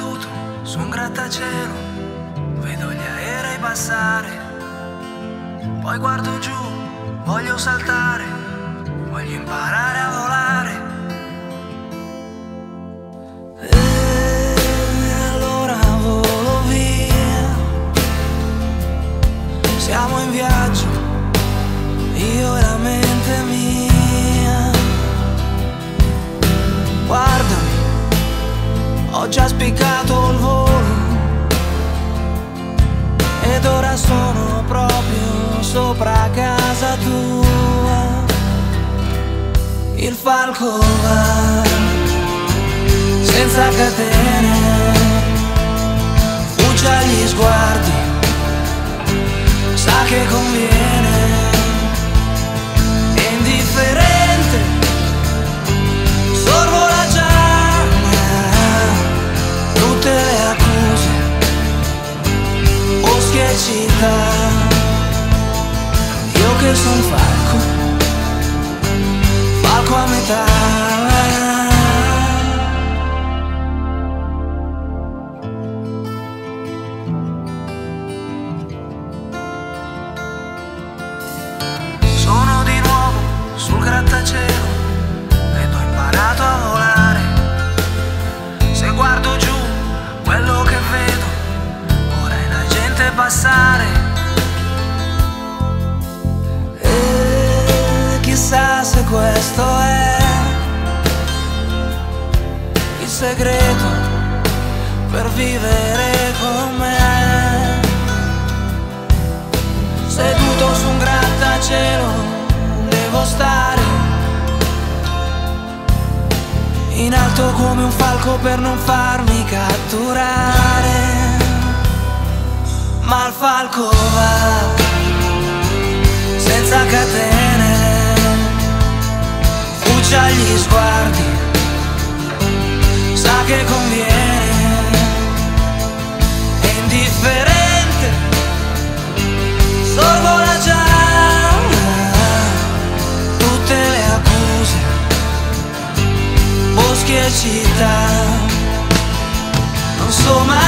seduto su un grattacielo, vedo gli aerei passare, poi guardo giù, voglio saltare, voglio imparare a volare. E allora volo via, siamo in viaggio, io e la mente mia. Guardami, ho già spiccato il volo ed ora sono proprio sopra casa tua. Il falco va senza catene, fugge agli sguardi, sa che conviene, è indifferente, sorvola già tutte le accuse, boschi e città. Io che son falco, falco a metà. Sono di nuovo sul grattacielo ed ho imparato a volare. Se guardo giù, quello che vedo ora è la gente passare. E chissà se questo è il segreto per vivere con me. Seduto su un grattacielo devo stare in alto come un falco per non farmi catturare. Ma il falco va senza catene, fugge agli sguardi, sa che conviene, è indifferente, sorvola già tutte le accuse, boschi e città. Non so mai